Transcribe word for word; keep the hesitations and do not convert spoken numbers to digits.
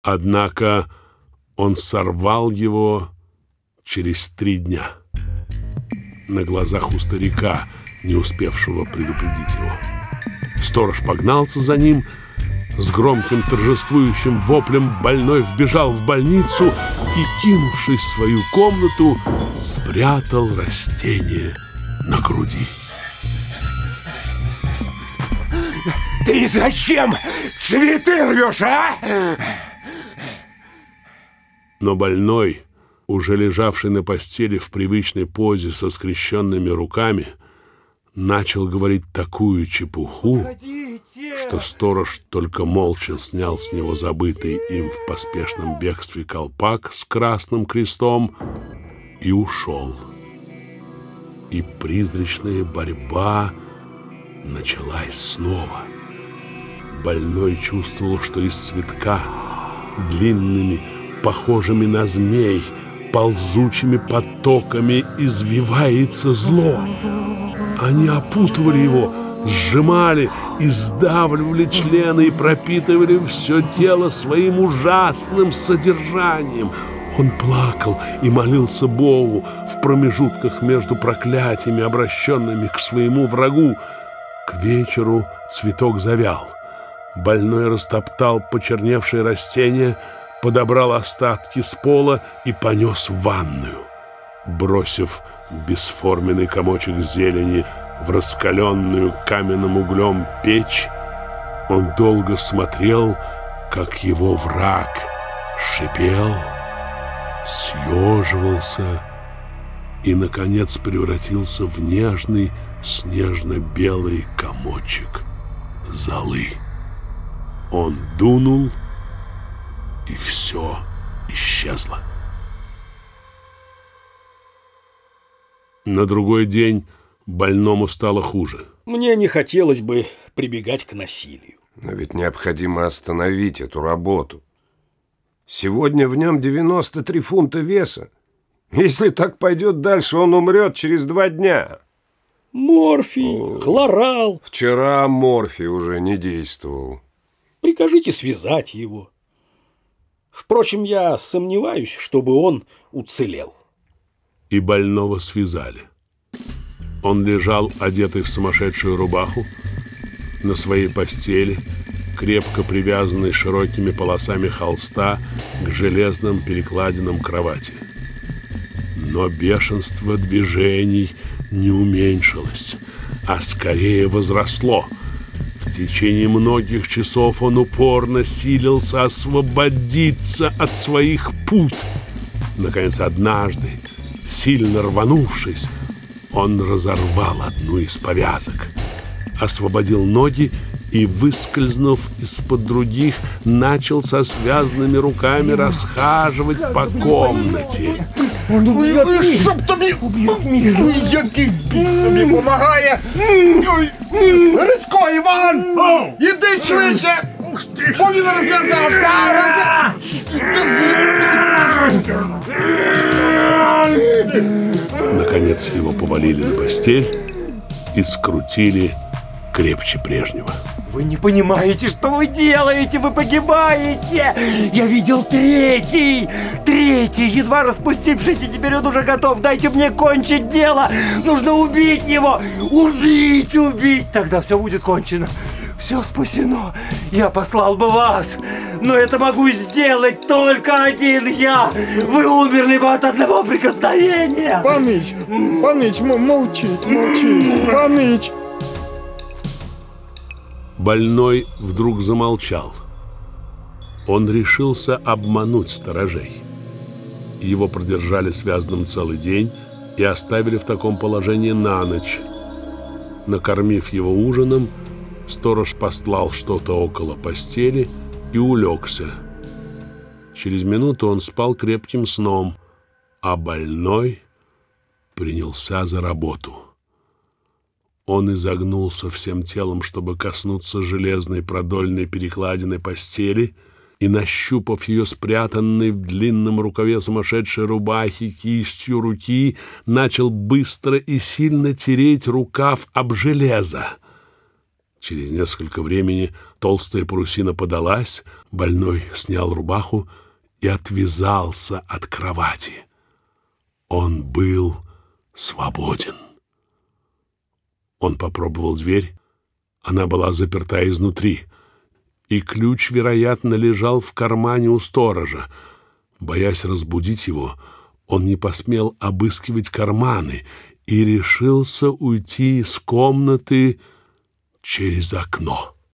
Однако он сорвал его через три дня на глазах у старика, не успевшего предупредить его. Сторож погнался за ним. С громким торжествующим воплем больной вбежал в больницу и, кинувшись в свою комнату, спрятал растение на груди. Ты зачем цветы рвешь, а? Но больной, уже лежавший на постели в привычной позе со скрещенными руками, начал говорить такую чепуху, что сторож только молча снял с него забытый им в поспешном бегстве колпак с красным крестом и ушел. И призрачная борьба началась снова. Больной чувствовал, что из цветка длинными, похожими на змей, ползучими потоками извивается зло. Они опутывали его, сжимали и сдавливали члены и пропитывали все тело своим ужасным содержанием. Он плакал и молился Богу в промежутках между проклятиями, обращенными к своему врагу. К вечеру цветок завял. Больной растоптал почерневшие растения, подобрал остатки с пола и понес в ванную. Бросив бесформенный комочек зелени в раскаленную каменным углем печь, он долго смотрел, как его враг шипел, съеживался и, наконец, превратился в нежный снежно-белый комочек золы. Он дунул, и все исчезло. На другой день больному стало хуже. Мне не хотелось бы прибегать к насилию. Но ведь необходимо остановить эту работу. Сегодня в нем девяносто три фунта веса. Если так пойдет дальше, он умрет через два дня. Морфий, О, хлорал. Вчера морфий уже не действовал. Прикажите связать его. Впрочем, я сомневаюсь, чтобы он уцелел. И больного связали. Он лежал, одетый в сумасшедшую рубаху, на своей постели, крепко привязанный широкими полосами холста к железным перекладинам кровати. Но бешенство движений не уменьшилось, а скорее возросло. В течение многих часов он упорно силился освободиться от своих пут. Наконец, однажды, сильно рванувшись, он разорвал одну из повязок, освободил ноги и, выскользнув из-под других, начал со связанными руками расхаживать по комнате. Он убьет меня! Чтоб тобі! Який тобі помагає! Грицько, Іван! Іди швидше! Бо він розв'язався! Наконец его повалили на постель и скрутили крепче прежнего. Вы не понимаете, что вы делаете, вы погибаете! Я видел третий! Третий, едва распустившийся, теперь он уже готов. Дайте мне кончить дело! Нужно убить его! Убить, убить! Тогда все будет кончено. Все спасено. Я послал бы вас, но это могу сделать только один я. Вы умерли бы от одного прикосновения. Паныч, Паныч, молчить, молчить, Паныч. Больной вдруг замолчал. Он решился обмануть сторожей. Его продержали связанным целый день и оставили в таком положении на ночь. Накормив его ужином, сторож постлал что-то около постели и улегся. Через минуту он спал крепким сном, а больной принялся за работу. Он изогнулся всем телом, чтобы коснуться железной продольной перекладины постели, и, нащупав ее спрятанной в длинном рукаве сумасшедшей рубахи кистью руки, начал быстро и сильно тереть рукав об железо. Через несколько времени толстая парусина подалась, больной снял рубаху и отвязался от кровати. Он был свободен. Он попробовал дверь. Она была заперта изнутри, и ключ, вероятно, лежал в кармане у сторожа. Боясь разбудить его, он не посмел обыскивать карманы и решился уйти из комнаты через окно.